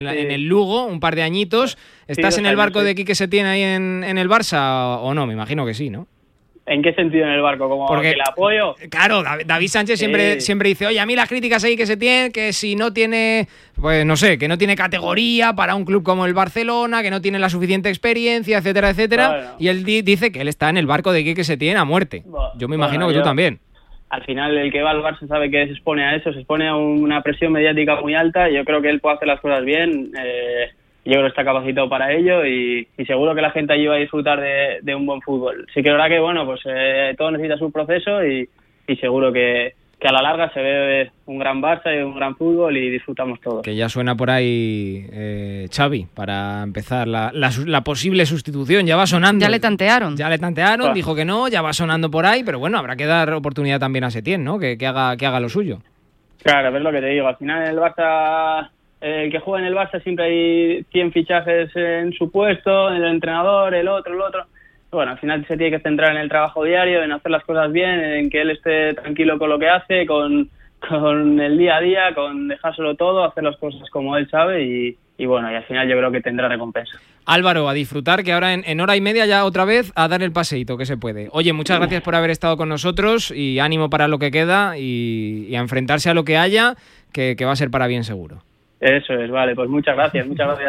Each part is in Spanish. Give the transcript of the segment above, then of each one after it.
en el Lugo, un par de añitos. ¿Estás en el barco de Quique Setién ahí en el Barça o no? Me imagino que sí, ¿no? ¿En qué sentido en el barco? ¿Como porque, que le apoyo? Claro, David Sánchez siempre dice, oye, a mí las críticas ahí que se tienen, que si no tiene, pues no sé, que no tiene categoría para un club como el Barcelona, que no tiene la suficiente experiencia, etcétera, etcétera. Bueno. Y él dice que él está en el barco de Quique Setién a muerte. Yo me imagino que tú también. Al final, el que va al Barça sabe que se expone a eso, se expone a una presión mediática muy alta. Yo creo que él puede hacer las cosas bien. Yo creo que está capacitado para ello y seguro que la gente allí va a disfrutar de un buen fútbol. Sí que es verdad que, bueno, pues todo necesita su proceso y seguro que a la larga se ve un gran Barça y un gran fútbol y disfrutamos todos. Que ya suena por ahí Xavi para empezar la posible sustitución, ya va sonando. Ya le tantearon, dijo que no, ya va sonando por ahí, pero bueno, habrá que dar oportunidad también a Setién, ¿no? Que haga lo suyo. Claro, es lo que te digo, al final en el Barça... El que juega en el Barça siempre hay 100 fichajes en su puesto, el entrenador, el otro. Bueno, al final se tiene que centrar en el trabajo diario, en hacer las cosas bien, en que él esté tranquilo con lo que hace, con el día a día, con dejárselo todo, hacer las cosas como él sabe y bueno, y al final yo creo que tendrá recompensa. Álvaro, a disfrutar, que ahora en hora y media ya otra vez a dar el paseíto que se puede. Oye, muchas gracias por haber estado con nosotros y ánimo para lo que queda y a enfrentarse a lo que haya, que va a ser para bien seguro. Eso es, vale, pues muchas gracias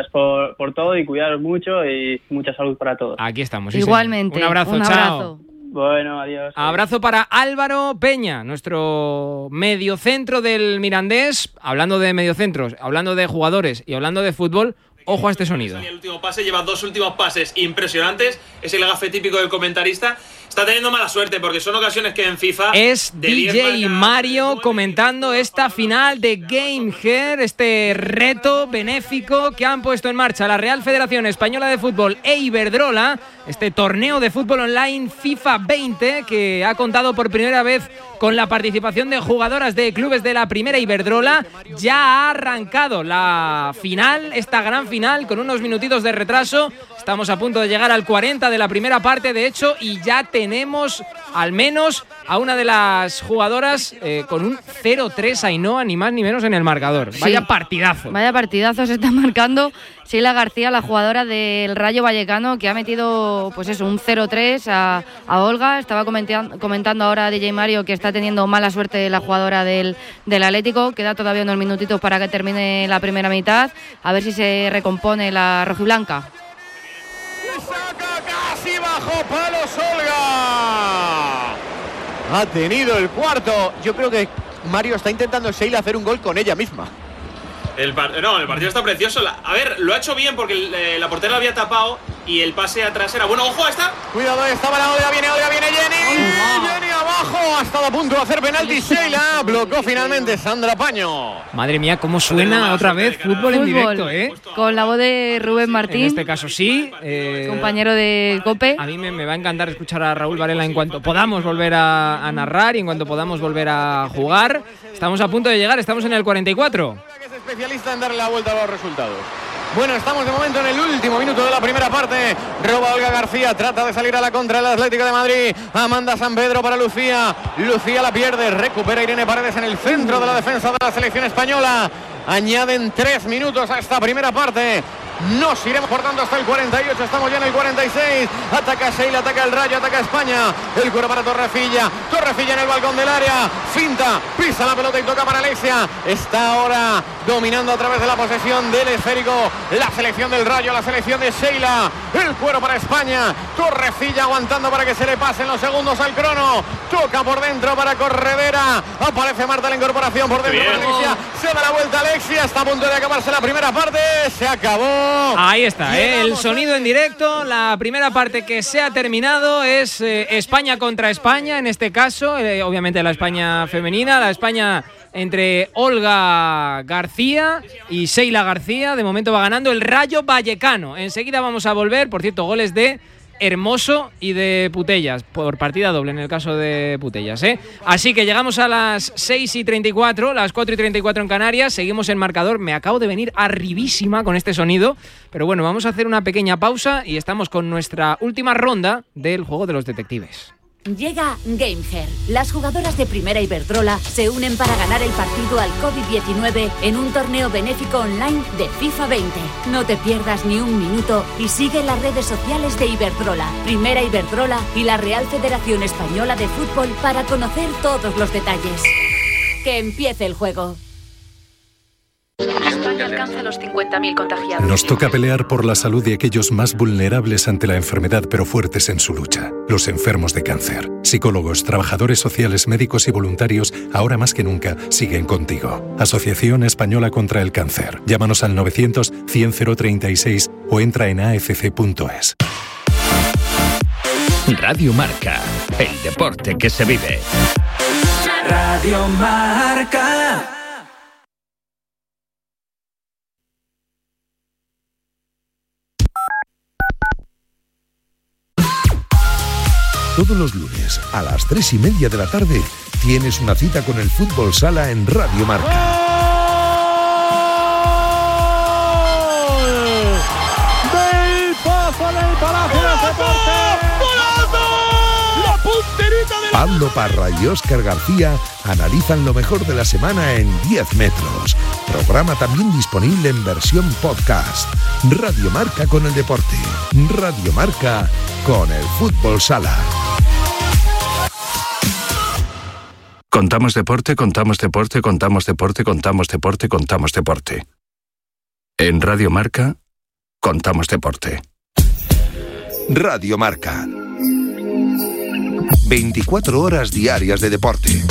por todo y cuidaros mucho y mucha salud para todos. Aquí estamos. Igualmente. Un abrazo, chao. Bueno, adiós. Abrazo para Álvaro Peña, nuestro mediocentro del Mirandés. Hablando de mediocentros, hablando de jugadores y hablando de fútbol, ojo a este sonido. El último pase, lleva 2 últimos pases impresionantes, es el gafe típico del comentarista. Está teniendo mala suerte porque son ocasiones que en FIFA... Es DJ Mario comentando esta final de Game Here, este reto benéfico que han puesto en marcha la Real Federación Española de Fútbol e Iberdrola, este torneo de fútbol online FIFA 20 que ha contado por primera vez con la participación de jugadoras de clubes de la primera Iberdrola. Ya ha arrancado la final, esta gran final, con unos minutitos de retraso. Estamos a punto de llegar al 40 de la primera parte, de hecho, y ya tenemos al menos a una de las jugadoras con un 0-3, Ainhoa, ni más ni menos en el marcador. Sí. Vaya partidazo se está marcando Sheila García, la jugadora del Rayo Vallecano, que ha metido pues eso, un 0-3 a Olga. Estaba comentando ahora DJ Mario que está teniendo mala suerte la jugadora del Atlético. Queda todavía unos minutitos para que termine la primera mitad. A ver si se recompone la rojiblanca. Saca casi bajo palos Olga. Ha tenido el cuarto. Yo creo que Mario está intentando Sheila hacer un gol con ella misma. El partido está precioso. A ver, lo ha hecho bien porque la portera lo había tapado y el pase atrás era bueno. ¡Ojo, esta! Cuidado, esta para Olga, viene Jenny. Jenny abajo, ha estado a punto de hacer penalti. Sheila blocó finalmente Sandra Paño. Madre mía, cómo suena otra vez fútbol en directo, ¿eh? Con la voz de Rubén Martín. En este caso sí. Compañero de COPE. A mí me va a encantar escuchar a Raúl Varela en cuanto podamos volver a narrar y en cuanto podamos volver a jugar. Estamos a punto de llegar, estamos en el 44. Especialista en darle la vuelta a los resultados. Bueno, estamos de momento en el último minuto de la primera parte. Roba Olga García, trata de salir a la contra el Atlético de Madrid. Amanda San Pedro para Lucía. Lucía la pierde, recupera Irene Paredes en el centro de la defensa de la selección española. Añaden 3 minutos a esta primera parte. Nos iremos por tanto hasta el 48, estamos ya en el 46. Ataca Sheila, ataca el Rayo, ataca España. El cuero para Torrefilla en el balcón del área. Finta, pisa la pelota y toca para Alexia. Está ahora dominando a través de la posesión del esférico la selección del Rayo, la selección de Sheila. El cuero para España. Torrefilla aguantando para que se le pasen los segundos al crono. Toca por dentro para Corredera. Aparece Marta la incorporación por dentro para Alexia. Se da la vuelta Alexia. Está a punto de acabarse la primera parte. Se acabó. Ahí está, el sonido en directo. La primera parte que se ha terminado es España contra España, en este caso, obviamente la España femenina, la España entre Olga García y Sheila García. De momento va ganando el Rayo Vallecano. Enseguida vamos a volver, por cierto, goles de Hermoso y de Putellas, por partida doble en el caso de Putellas, ¿eh? Así que llegamos a las 6:34, las 4:34 en Canarias, seguimos en marcador. Me acabo de venir arribísima con este sonido, pero bueno, vamos a hacer una pequeña pausa y estamos con nuestra última ronda del juego de los detectives. Llega GameHer. Las jugadoras de Primera Iberdrola se unen para ganar el partido al COVID-19 en un torneo benéfico online de FIFA 20. No te pierdas ni un minuto y sigue las redes sociales de Iberdrola, Primera Iberdrola y la Real Federación Española de Fútbol para conocer todos los detalles. Que empiece el juego. España alcanza los 50.000 contagiados. Nos toca pelear por la salud de aquellos más vulnerables ante la enfermedad pero fuertes en su lucha. Los enfermos de cáncer. Psicólogos, trabajadores sociales, médicos y voluntarios, ahora más que nunca, siguen contigo. Asociación Española contra el Cáncer. Llámanos al 900-100-036 o entra en afc.es. Radio Marca, el deporte que se vive. Radio Marca. Todos los lunes a las 3:30 de la tarde tienes una cita con el Fútbol Sala en Radio Marca. ¡Del Pozo en el Palacio de Deportes! ¡Golazo! ¡La punterita de la... Pablo Parra y Óscar García analizan lo mejor de la semana en 10 metros. Programa también disponible en versión podcast. Radio Marca con el deporte. Radio Marca con el Fútbol Sala. Contamos deporte, contamos deporte, contamos deporte, contamos deporte, contamos deporte. En Radio Marca, contamos deporte. Radio Marca. 24 horas diarias de deporte.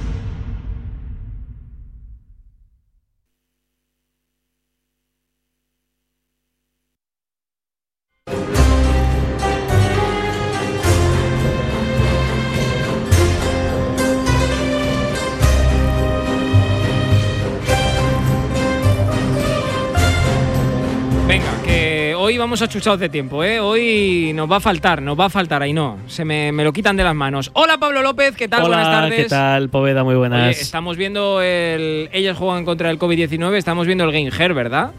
Venga, que hoy vamos achuchados de tiempo, ¿eh? Hoy nos va a faltar, ahí no. Se me lo quitan de las manos. Hola, Pablo López, ¿qué tal? Hola, buenas tardes. ¿qué tal, Poveda? Muy buenas. Oye, estamos viendo ellas juegan contra el COVID-19, estamos viendo el GameHer, ¿verdad?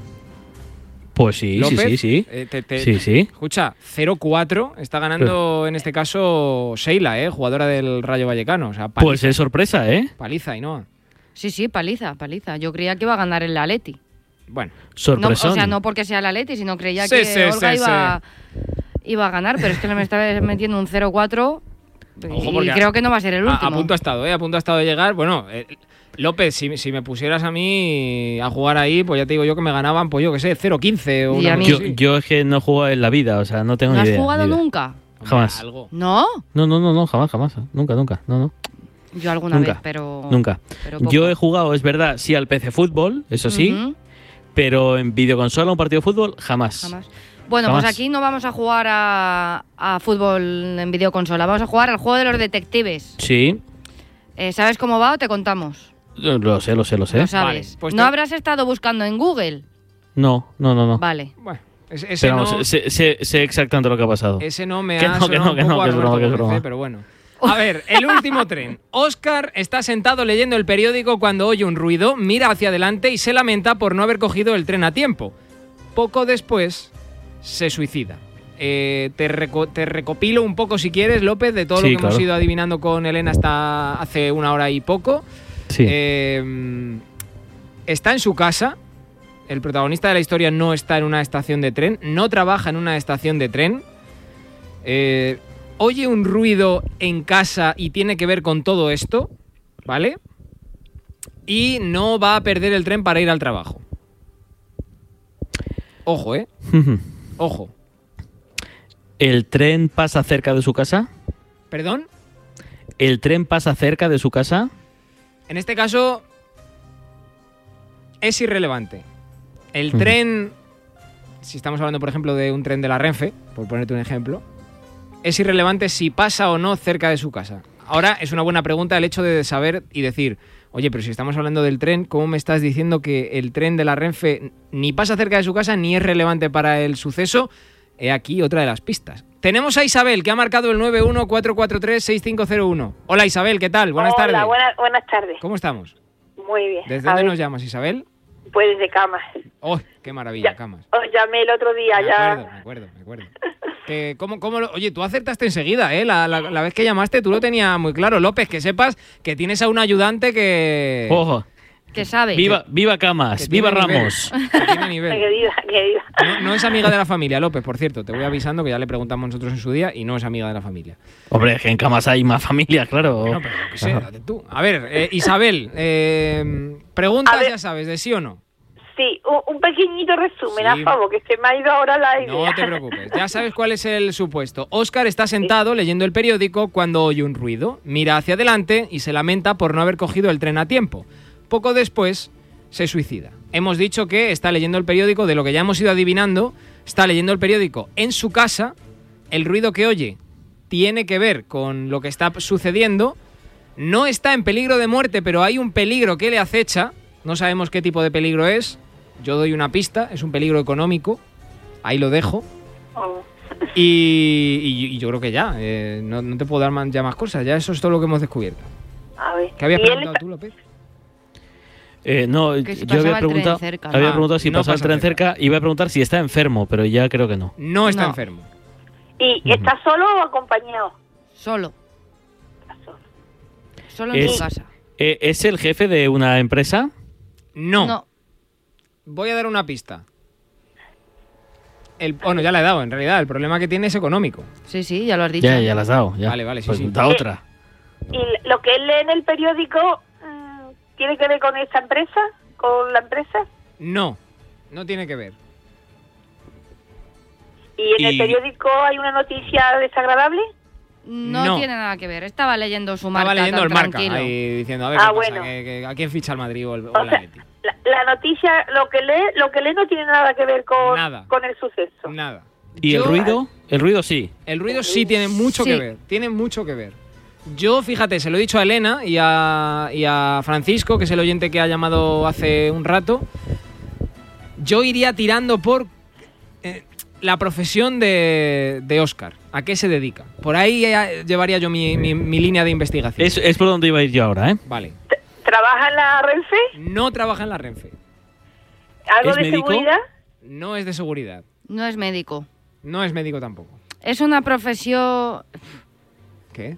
Pues sí, López, sí. Sí. Escucha, 0-4 está ganando en este caso Sheila, jugadora del Rayo Vallecano. O sea, paliza. Pues es sorpresa, ¿eh? Paliza, y no. Sí, paliza. Yo creía que iba a ganar el Atleti. Bueno, sorpresón. No, o sea, no porque sea el Atleti, sino creía que Olga iba a ganar, pero es que me estaba metiendo un 0-4 y creo que no va a ser el último. A punto ha estado de llegar. Bueno, López, si me pusieras a mí a jugar ahí, pues ya te digo yo que me ganaban, pues yo qué sé, 0-15 o una cosa así. Yo es que no he jugado en la vida, o sea, no tengo ni idea. ¿No has jugado nunca? Jamás. ¿No? No, jamás. Nunca. No. Yo alguna vez, pero... Nunca. Pero yo he jugado, es verdad, sí al PC Fútbol, eso sí, pero en videoconsola, un partido de fútbol, jamás. Bueno, pues aquí no vamos a jugar a fútbol en videoconsola, vamos a jugar al juego de los detectives. Sí. ¿Sabes cómo va o te contamos? Lo sé. Lo sabes. Vale, pues ¿No habrás estado buscando en Google? No. Vale. Bueno, pero vamos, sé exactamente lo que ha pasado. Ese no me ha sonado un poco a Roberto Gómez, pero bueno. A ver, el último tren. Óscar está sentado leyendo el periódico cuando oye un ruido, mira hacia adelante y se lamenta por no haber cogido el tren a tiempo. Poco después, se suicida. Te recopilo un poco, si quieres, López, de todo lo que hemos ido adivinando con Elena hasta hace una hora y poco. Sí. Está en su casa. El protagonista de la historia no está en una estación de tren, no trabaja en una estación de tren. Oye un ruido en casa y tiene que ver con todo esto, ¿vale? Y no va a perder el tren para ir al trabajo. Ojo, Ojo. ¿El tren pasa cerca de su casa? ¿Perdón? ¿El tren pasa cerca de su casa? En este caso, es irrelevante. El tren, si estamos hablando, por ejemplo, de un tren de la Renfe, por ponerte un ejemplo, es irrelevante si pasa o no cerca de su casa. Ahora, es una buena pregunta el hecho de saber y decir, oye, pero si estamos hablando del tren, ¿cómo me estás diciendo que el tren de la Renfe ni pasa cerca de su casa ni es relevante para el suceso? He aquí otra de las pistas. Tenemos a Isabel, que ha marcado el 914436501. Hola Isabel, ¿qué tal? Buenas tardes. Hola, buenas tardes. ¿Cómo estamos? Muy bien. ¿Desde dónde nos llamas, Isabel? Pues desde Camas. ¡Oh, qué maravilla, Camas! Os llamé el otro día Me acuerdo. Oye, tú acertaste enseguida, ¿eh? La vez que llamaste tú lo tenías muy claro. López, que sepas que tienes a un ayudante que... ¡Ojo! Que sabe. Viva Camas, viva Ramos. Que tiene nivel. Que diga. No es amiga de la familia, López, por cierto. Te voy avisando que ya le preguntamos nosotros en su día y no es amiga de la familia. Hombre, es que en Camas hay más familia, claro. Bueno, pero qué sé, date tú. A ver, Isabel, preguntas ya sabes, de sí o no. Sí, un pequeñito resumen, a favor, que se me ha ido ahora la idea. No te preocupes, ya sabes cuál es el supuesto. Óscar está sentado leyendo el periódico cuando oye un ruido, mira hacia adelante y se lamenta por no haber cogido el tren a tiempo. Poco después se suicida. Hemos dicho que está leyendo el periódico, de lo que ya hemos ido adivinando, está leyendo el periódico en su casa, el ruido que oye tiene que ver con lo que está sucediendo, no está en peligro de muerte, pero hay un peligro que le acecha, no sabemos qué tipo de peligro es, yo doy una pista, es un peligro económico, ahí lo dejo. Y yo creo que ya, no te puedo dar ya más cosas, ya eso es todo lo que hemos descubierto. A ver. ¿Qué habías preguntado tú, López? No, si yo había preguntado si no pasaba el tren cerca y iba a preguntar si está enfermo, pero ya creo que no. No está enfermo. ¿Y está solo o acompañado? Solo. Solo en su casa. ¿Es el jefe de una empresa? No. Voy a dar una pista. Bueno, ya la he dado, en realidad. El problema que tiene es económico. Sí, ya lo has dicho. Ya la has dado. Ya. Vale, sí, pues sí. Da otra. ¿Y lo que él lee en el periódico tiene que ver con esa empresa? ¿Con la empresa? No tiene que ver. ¿Y en el periódico hay una noticia desagradable? No tiene nada que ver. Estaba leyendo su Marca. Estaba leyendo el Marca, tranquilo. ahí diciendo, a ver qué pasa, ¿a quién ficha el Madrid o el Atleti? La noticia, lo que lee no tiene nada que ver con el suceso. Nada. ¿Y el ruido? El ruido sí. El ruido sí tiene mucho que ver. Tiene mucho que ver. Yo, fíjate, se lo he dicho a Elena y a Francisco, que es el oyente que ha llamado hace un rato. Yo iría tirando por la profesión de Óscar. ¿A qué se dedica? Por ahí llevaría yo mi línea de investigación. Es por donde iba a ir yo ahora, ¿eh? Vale. ¿Trabaja en la Renfe? No trabaja en la Renfe. ¿Algo de seguridad? No es de seguridad. No es médico. No es médico tampoco. Es una profesión... ¿Qué?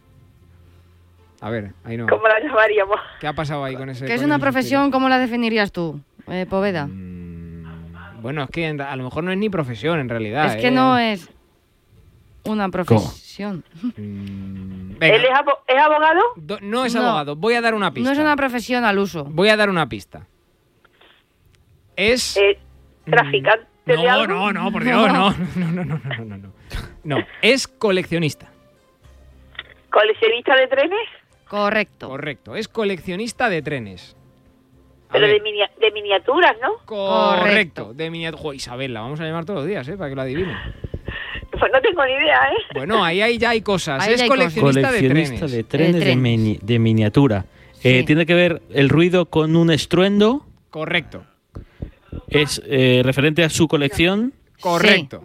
A ver, ahí no. ¿Cómo la llamaríamos? ¿Qué ha pasado ahí con ese...? ¿Qué es una profesión? ¿Cómo la definirías tú, Poveda? Bueno, es que a lo mejor no es ni profesión, en realidad. Es que no es una profesión. ¿Él es abogado? No es abogado. Voy a dar una pista. No es una profesión al uso. Voy a dar una pista. Es... ¿Traficante de algo? No, por Dios, no. No, es coleccionista. ¿Coleccionista de trenes? Correcto, es coleccionista de trenes. Pero de miniaturas, ¿no? Correcto, de miniaturas. Isabel, la vamos a llamar todos los días, para que lo adivine. Pues no tengo ni idea, ¿eh? Bueno, ahí ya hay cosas. Ahí es hay coleccionista de trenes. De trenes. De miniatura. Sí. ¿Tiene que ver el ruido con un estruendo? Correcto. ¿Es referente a su colección? Correcto.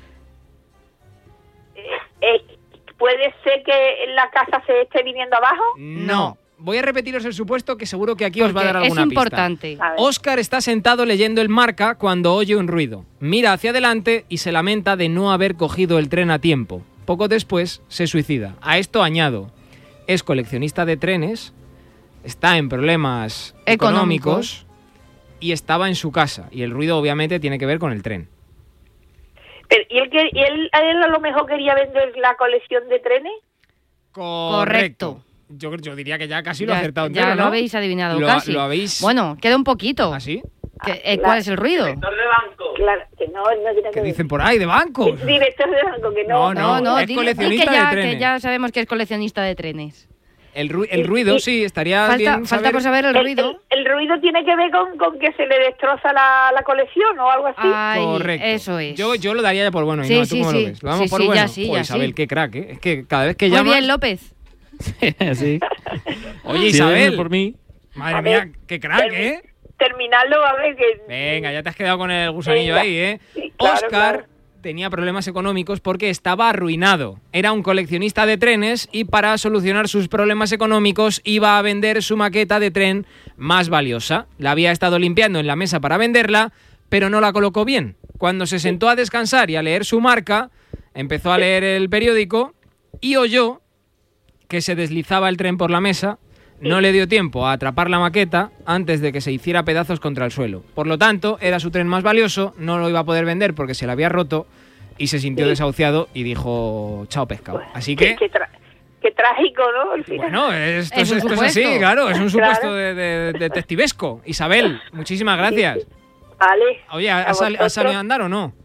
¿Puede ser que en la casa se esté viniendo abajo? No. Voy a repetiros el supuesto que seguro que aquí os va a dar alguna es pista. importante. Óscar está sentado leyendo el Marca cuando oye un ruido. Mira hacia adelante y se lamenta de no haber cogido el tren a tiempo. Poco después se suicida. A esto añado, es coleccionista de trenes, está en problemas económicos y estaba en su casa. Y el ruido obviamente tiene que ver con el tren. Pero, ¿y él a lo mejor quería vender la colección de trenes? Correcto. Yo diría que ya casi lo he acertado entero, Ya ¿no? lo habéis adivinado casi. ¿Lo habéis...? Bueno, queda un poquito. ¿Ah, sí? ¿Cuál es el ruido? Director de banco. Claro, que no tiene que ¿Qué ver. dicen por ahí? ¿De bancos? Director de banco, que no. No, es coleccionista de trenes. Que ya sabemos que es coleccionista de trenes. El ruido, sí, estaría bien Falta por saber el ruido. ¿El ruido tiene que ver con que se le destroza la colección o algo así? Correcto. Eso es. Yo lo daría ya por bueno. Sí, ¿Tú cómo lo ves? ¿Lo damos por bueno? Ya sí. Isabel, qué crack, ¿eh? Es que cada vez que Muy llamas... bien, López. Sí. Oye, Isabel. Por mí. Madre mía, qué crack, ¿eh? Terminarlo, a ver que... Venga, ya te has quedado con el gusanillo ahí, ¿eh? Sí, claro, Óscar tenía problemas económicos porque estaba arruinado. Era un coleccionista de trenes y para solucionar sus problemas económicos iba a vender su maqueta de tren más valiosa. La había estado limpiando en la mesa para venderla, pero no la colocó bien. Cuando se sentó a descansar y a leer su Marca, empezó a leer el periódico y oyó que se deslizaba el tren por la mesa. No le dio tiempo a atrapar la maqueta antes de que se hiciera pedazos contra el suelo. Por lo tanto, era su tren más valioso, no lo iba a poder vender porque se le había roto y se sintió desahuciado y dijo, chao pescado. Así que... Qué trágico, ¿no? Al final. Bueno, esto es así, claro, es un supuesto de detectivesco. Isabel, muchísimas gracias. Sí. Vale. Oye, ¿has salido a andar o no?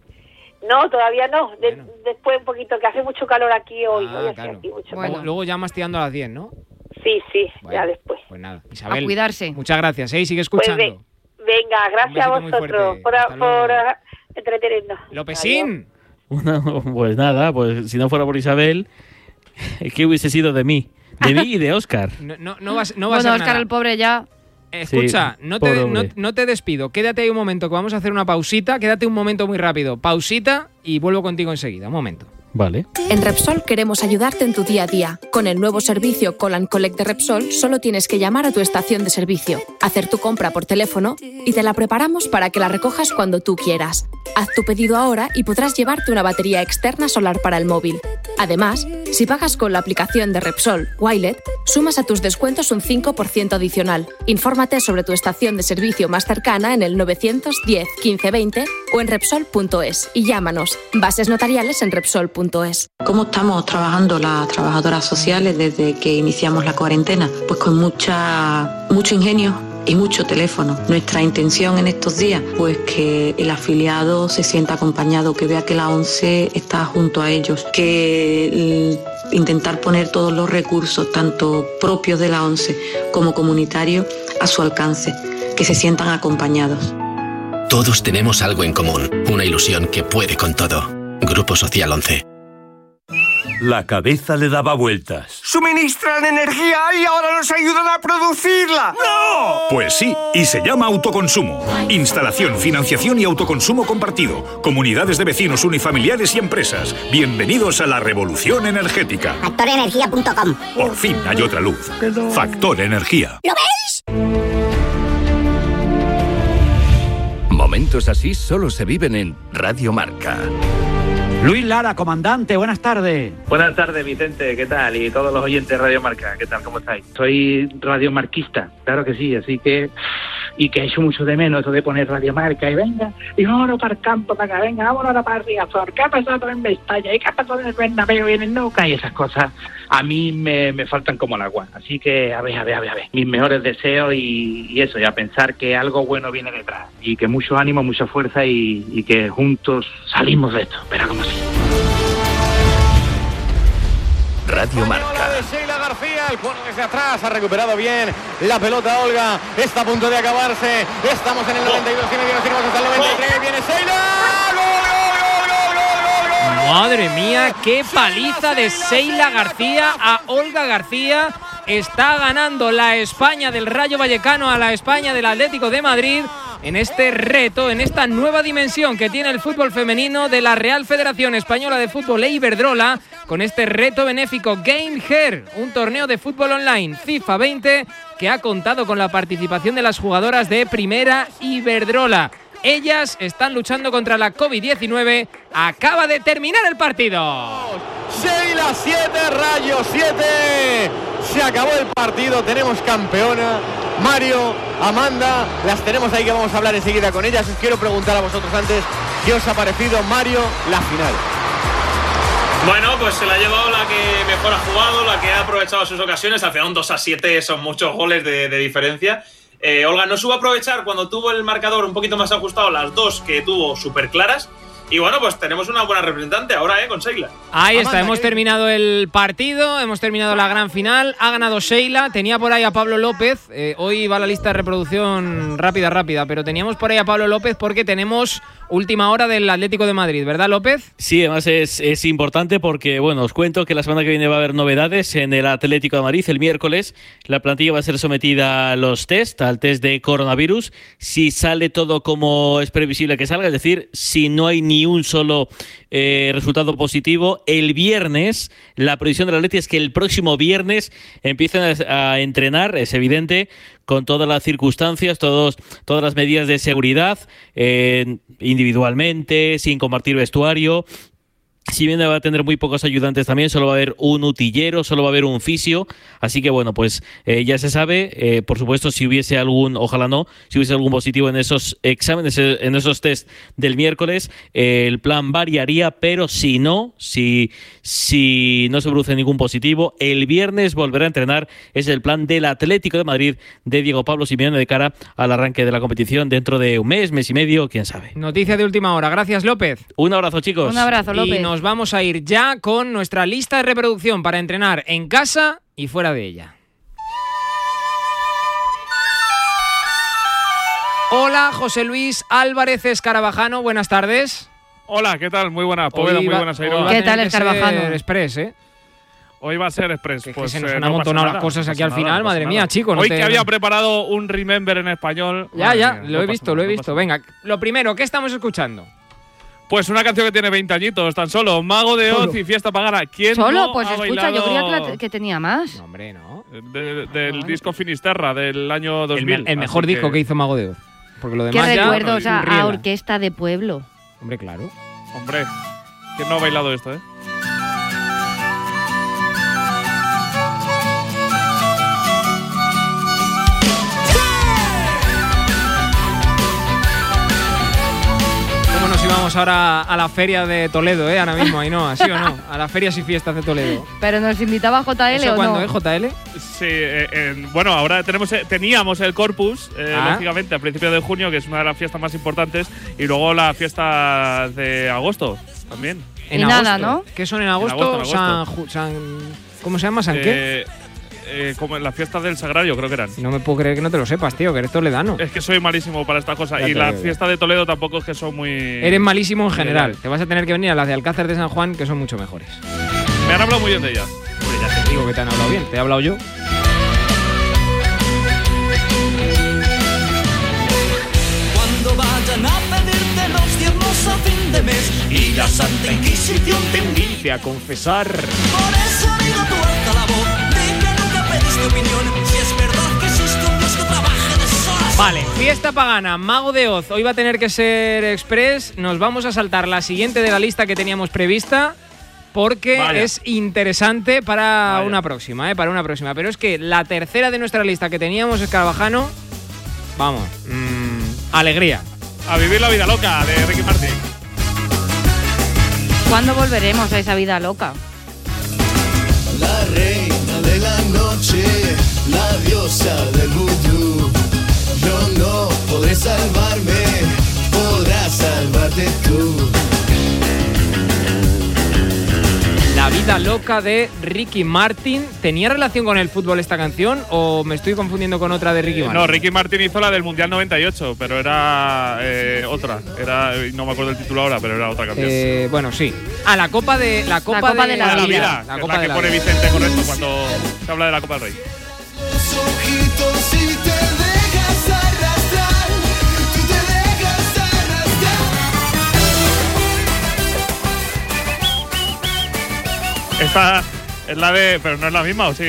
No, todavía no. Después un poquito, que hace mucho calor aquí hoy. Claro. Aquí mucho calor. Luego ya más tirando a las 10, ¿no? Sí, bueno, ya después. Pues nada, Isabel. A cuidarse. Muchas gracias, ¿eh? Y sigue escuchando. Pues venga, gracias a vosotros por entretenernos. Lopesín. Pues nada, pues si no fuera por Isabel, ¿qué hubiese sido de mí? De mí y de Óscar. No va a ser Óscar, nada. el pobre ya... Escucha, sí, no te despido. Quédate ahí un momento, que vamos a hacer una pausita. Quédate un momento muy rápido. Pausita y vuelvo contigo enseguida. Un momento. Vale. En Repsol queremos ayudarte en tu día a día. Con el nuevo servicio Call & Collect de Repsol, solo tienes que llamar a tu estación de servicio, hacer tu compra por teléfono y te la preparamos para que la recojas cuando tú quieras. Haz tu pedido ahora y podrás llevarte una batería externa solar para el móvil. Además, si pagas con la aplicación de Repsol Wilet, sumas a tus descuentos un 5% adicional. Infórmate sobre tu estación de servicio más cercana en el 910 15 20 o en Repsol.es y llámanos. Bases notariales en Repsol.es. ¿Cómo estamos trabajando las trabajadoras sociales desde que iniciamos la cuarentena? Pues con mucho ingenio y mucho teléfono. Nuestra intención en estos días, pues que el afiliado se sienta acompañado, que vea que la ONCE está junto a ellos, que intentar poner todos los recursos, tanto propios de la ONCE como comunitarios, a su alcance, que se sientan acompañados. Todos tenemos algo en común, una ilusión que puede con todo. Grupo Social 11. La cabeza le daba vueltas. ¡Suministran energía y ahora nos ayudan a producirla! ¡No! Pues sí, y se llama autoconsumo. Instalación, financiación y autoconsumo compartido. Comunidades de vecinos unifamiliares y empresas. Bienvenidos a la revolución energética. Factorenergia.com. Por fin hay otra luz. Factor Energía. ¿Lo veis? Momentos así solo se viven en Radio Marca. Luis Lara, comandante, buenas tardes. Buenas tardes, Vicente, ¿qué tal? Y todos los oyentes de Radio Marca, ¿qué tal? ¿Cómo estáis? Soy radiomarquista, claro que sí, así que... Y que he hecho mucho de menos eso de poner Radio Marca y venga, y vámonos para el campo, para acá, venga, vámonos para Riazor, ¿qué ha pasado en Mestalla? ¿Y qué ha pasado en el Bernabéu y en el Nou Camp? Y esas cosas a mí me faltan como el agua. Así que, a ver. Mis mejores deseos y eso, y a pensar que algo bueno viene detrás. Y que mucho ánimo, mucha fuerza y que juntos salimos de esto. Pero como sí. Radio Marca. De Sheila García, el cuerno desde atrás, ha recuperado bien la pelota Olga, está a punto de acabarse, estamos en el 92 y medio, nos iremos hasta el 93, viene Sheila, ¡gol! Madre mía, qué paliza de Sheila García a Olga García. Está ganando la España del Rayo Vallecano a la España del Atlético de Madrid en este reto, en esta nueva dimensión que tiene el fútbol femenino de la Real Federación Española de Fútbol e Iberdrola, con este reto benéfico Game Her, un torneo de fútbol online FIFA 20 que ha contado con la participación de las jugadoras de Primera Iberdrola. Ellas están luchando contra la COVID-19. Acaba de terminar el partido. Sheila 7, Rayo 7. Se acabó el partido, tenemos campeona. Mario, Amanda, las tenemos ahí que vamos a hablar enseguida con ellas. Os quiero preguntar a vosotros antes, ¿qué os ha parecido, Mario, la final? Bueno, pues se la ha llevado la que mejor ha jugado, la que ha aprovechado sus ocasiones. Al final un 2-7 son muchos goles de diferencia. Olga no supo aprovechar cuando tuvo el marcador un poquito más ajustado las dos que tuvo súper claras. Y bueno, pues tenemos una buena representante ahora, con Sheila. Ahí está, hemos terminado el partido, hemos terminado la gran final, ha ganado Sheila, tenía por ahí a Pablo López, hoy va la lista de reproducción rápida, pero teníamos por ahí a Pablo López porque tenemos última hora del Atlético de Madrid, ¿verdad, López? Sí, además es importante porque, bueno, os cuento que la semana que viene va a haber novedades en el Atlético de Madrid. El miércoles la plantilla va a ser sometida a los al test de coronavirus. Si sale todo como es previsible que salga, es decir, si no hay ni un solo resultado positivo, el viernes, la previsión del Atleti es que el próximo viernes empiecen a entrenar, es evidente, con todas las circunstancias, todas las medidas de seguridad, individualmente, sin compartir vestuario. Si bien va a tener muy pocos ayudantes también, solo va a haber un utillero, solo va a haber un fisio, así que bueno, pues ya se sabe, por supuesto, si hubiese algún, ojalá no, si hubiese algún positivo en esos exámenes, en esos test del miércoles, el plan variaría, pero si no se produce ningún positivo, el viernes volverá a entrenar. Es el plan del Atlético de Madrid de Diego Pablo Simeone de cara al arranque de la competición dentro de un mes y medio, quién sabe. Noticia de última hora. Gracias, López. Un abrazo, chicos. Un abrazo, López. Y nos vamos a ir ya con nuestra lista de reproducción para entrenar en casa y fuera de ella. Hola, José Luis Álvarez Escarabajano, buenas tardes. Hola, ¿qué tal? Muy buenas, Poveda, muy buenas. ¿Qué tal, Escarabajano? Express, ¿eh? Hoy va a ser Express. Pues se nos han amontonado las cosas aquí al final, madre mía, chicos. Hoy que había preparado un Remember en español. Ya, lo he visto. Venga, lo primero, ¿qué estamos escuchando? Pues una canción que tiene 20 añitos, tan solo. Mago de Oz y Fiesta Pagana. ¿Quién ¿Solo? no Pues ha escucha, bailado yo creía que tenía más. No, hombre, no. Del disco Finisterra del año 2000. El mejor disco que hizo Mago de Oz. Porque lo demás ¿Qué ya, recuerdos a orquesta de pueblo? Hombre, claro. Hombre, ¿quién no ha bailado esto, Y vamos ahora a la feria de Toledo, ahora mismo, Ainhoa, ¿sí o no? A las ferias y fiestas de Toledo. ¿Pero nos invitaba JL ¿Eso o cuándo, no? JL? Sí, bueno, ahora teníamos el Corpus, lógicamente, a principios de junio, que es una de las fiestas más importantes, y luego la fiesta de agosto, también. En y agosto. Nada, ¿no? ¿Qué son en agosto? En agosto. ¿Cómo se llama? ¿San qué? Como en la fiesta del Sagrario, creo que eran. No me puedo creer que no te lo sepas, tío, que eres toledano. Es que soy malísimo para estas cosas. Y la fiesta de Toledo tampoco es que son muy… Eres malísimo en general. Te vas a tener que venir a las de Alcázar de San Juan, que son mucho mejores. Me han hablado muy bien de ellas. Hombre, ya te digo que te han hablado bien. Te he hablado yo. Cuando vayan a pedirte los diezmos a fin de mes y la Santa Inquisición te invite a confesar. Por eso digo tu alta la voz. Opinión, si es verdad que existe un Dios que trabaje de sol a sol. Vale, fiesta pagana, Mago de Oz. Hoy va a tener que ser Express. Nos vamos a saltar la siguiente de la lista que teníamos prevista porque es interesante para una próxima, para una próxima. Pero es que la tercera de nuestra lista que teníamos, Escarabajano, vamos, alegría. A vivir la vida loca de Ricky Martin. ¿Cuándo volveremos a esa vida loca? La reina de la noche, la diosa del vudú. Yo no podré salvarme, podrás salvarte tú. La vida loca de Ricky Martin. ¿Tenía relación con el fútbol esta canción o me estoy confundiendo con otra de Ricky Martin? No, Ricky Martin hizo la del Mundial 98, pero era otra. No me acuerdo el título ahora, pero era otra canción. Bueno, sí. La Copa de la Vida. La Copa de la que pone Vicente Correcto cuando se habla de la Copa del Rey. Esta es la de… Pero no es la misma, ¿o sí?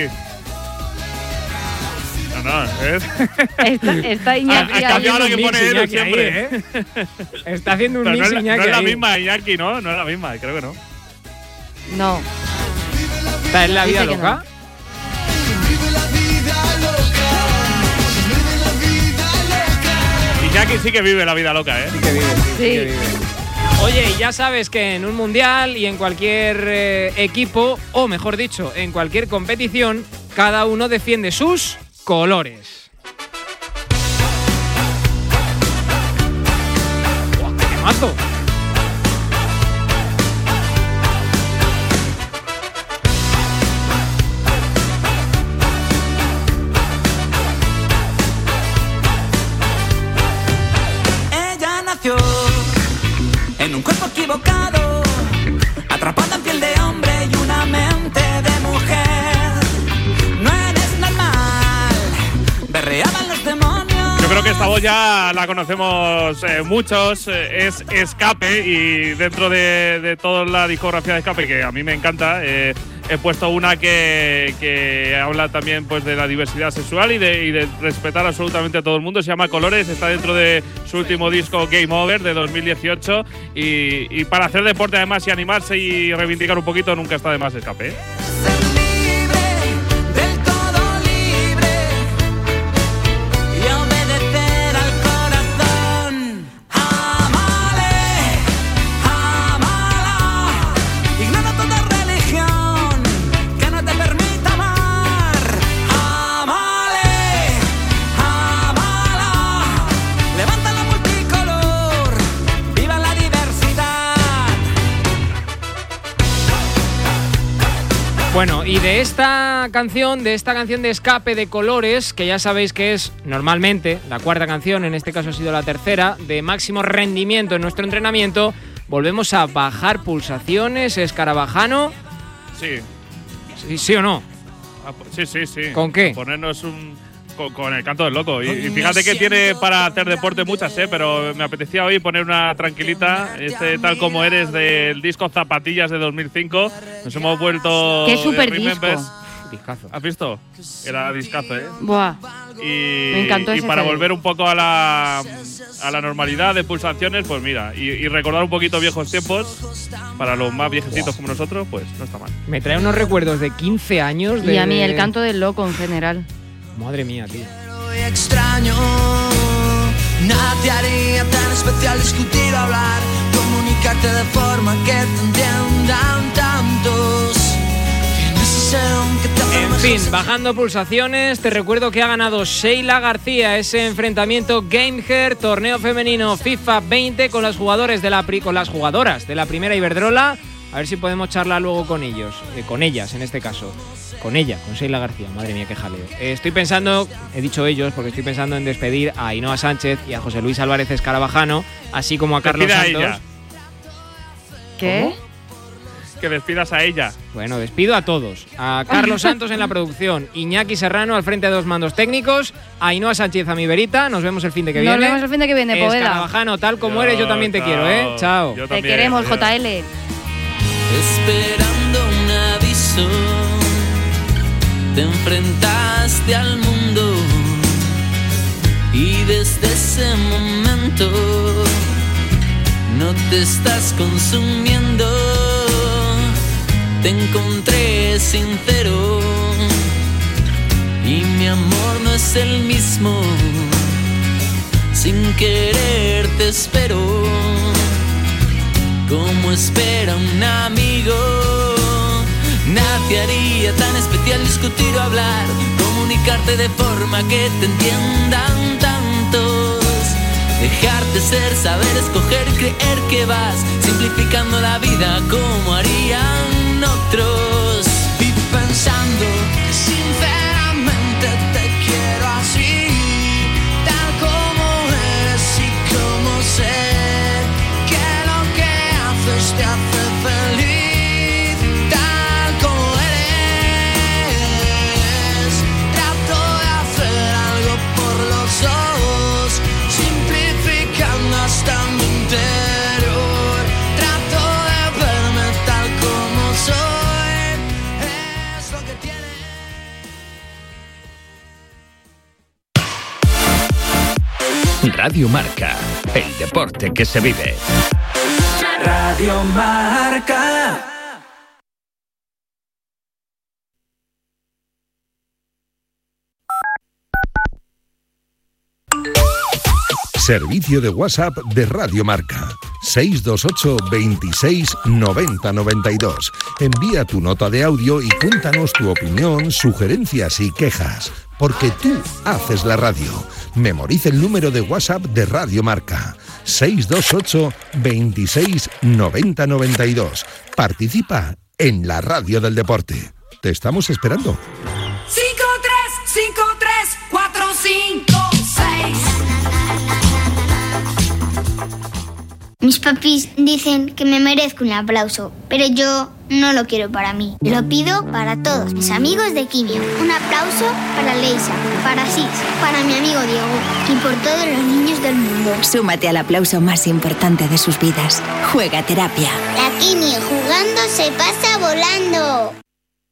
No, es… Está Iñaki ahí. Siempre, Está haciendo un mix Iñaki. No es la misma, Iñaki, ¿no? No es la misma, creo que no. No. ¿Esta es la vida loca? Iñaki sí que vive la vida loca, Sí que vive, sí. Que vive. Oye, y ya sabes que en un mundial y en cualquier equipo, o mejor dicho, en cualquier competición, cada uno defiende sus colores. ¡Buah, qué temazo! Ella nació en un cuerpo equivocado, atrapada en piel de hombre y una mente de mujer. No eres normal, berreaban los demonios. Yo creo que esta voz ya la conocemos muchos, es Escape, y dentro de toda la discografía de Escape, que a mí me encanta, he puesto una que habla también pues de la diversidad sexual y de respetar absolutamente a todo el mundo. Se llama Colores, está dentro de su último disco Game Over de 2018 y para hacer deporte además y animarse y reivindicar un poquito nunca está de más escape, ¿eh? Bueno, y de esta canción de escape de Colores, que ya sabéis que es normalmente la cuarta canción, en este caso ha sido la tercera, de máximo rendimiento en nuestro entrenamiento, volvemos a bajar pulsaciones, Escarabajano. Sí. ¿Sí o no? Sí. ¿Con qué? Ponernos con el canto del loco. Y fíjate que tiene para hacer deporte muchas, pero me apetecía hoy poner una tranquilita, Tal Como Eres del disco Zapatillas de 2005. Nos hemos vuelto... ¡Qué super disco! Discazo. ¿Has visto? Era discazo, ¿eh? Buah. Me encantó ese para CD. volver un poco a la normalidad de pulsaciones, pues mira, y recordar un poquito viejos tiempos, para los más viejecitos como nosotros, pues no está mal. Me trae unos recuerdos de 15 años de... Y a mí el canto del loco en general. Madre mía, tío. Extraño, nada te haría tan especial discutir o hablar, comunicarte de forma que te entiendan tantos. En fin, bajando pulsaciones, te recuerdo que ha ganado Sheila García ese enfrentamiento Game Hair, torneo femenino FIFA 20 con las jugadoras de la primera Iberdrola. A ver si podemos charlar luego con ellos, con ellas en este caso. Con Sheila García, madre mía, qué jaleo. Estoy pensando, he dicho ellos, porque estoy pensando en despedir a Ainhoa Sánchez y a José Luis Álvarez Escarabajano, así como a Carlos Santos. Ella. ¿Qué? ¿Cómo? Que despidas a ella. Bueno, despido a todos. A Carlos Santos en la producción, Iñaki Serrano al frente de dos mandos técnicos, a Ainhoa Sánchez a mi verita. Nos vemos el fin de que viene. Nos vemos el fin de que viene, Poveda. Escarabajano, tal como eres, yo también te quiero, ¿eh? Chao. Te queremos, JL. Esperando un aviso, te enfrentaste al mundo y desde ese momento no te estás consumiendo. Te encontré sincero y mi amor no es el mismo. Sin querer te espero, como espera un amigo. Nadie haría tan especial discutir o hablar, comunicarte de forma que te entiendan tantos. Dejarte ser, saber escoger, creer que vas simplificando la vida como harían otros. Y pensando que sinceramente te quiero así, tal como eres y como ser, que lo que haces te hace feliz, tal como eres. Trato de hacer algo por los dos, simplificando hasta mi interior. Trato de verme tal como soy, es lo que tiene. Radio Marca, el deporte que se vive. Radio Marca. Servicio de WhatsApp de Radio Marca. 628 26 90 92. Envía tu nota de audio y cuéntanos tu opinión, sugerencias y quejas. Porque tú haces la radio. Memoriza el número de WhatsApp de Radio Marca. 628 26 90 92. Participa en la radio del deporte. Te estamos esperando. 5-3-5-3-4-5-6. Mis papis dicen que me merezco un aplauso, pero yo no lo quiero para mí. Lo pido para todos mis amigos de Quimio. Un aplauso para Leisa, para Sis, para mi amigo Diego y por todos los niños del mundo. Súmate al aplauso más importante de sus vidas. Juega Terapia. La Quimio jugando se pasa volando.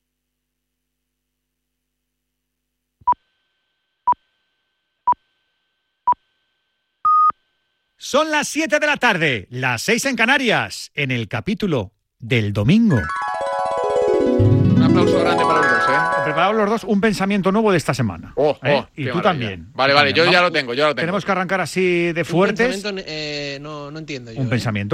Son las 7 de la tarde, las 6 en Canarias, en el capítulo del domingo. Un aplauso grande para los dos, ¿eh? Preparados los dos un pensamiento nuevo de esta semana. Y tú también. Vale, yo ya lo tengo. Tenemos que arrancar así de fuertes. Un pensamiento, no entiendo yo. Un pensamiento.